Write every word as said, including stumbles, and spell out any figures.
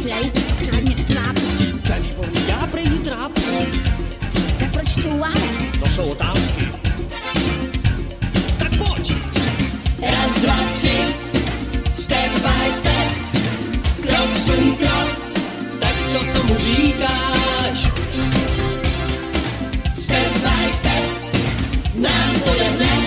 protože já ji pořádně trápíš. To je výborný, já prej jí trápím. Tak proč couváme? To jsou otázky. Tak pojď. Raz, dva, tři, step by step, krok sum krok,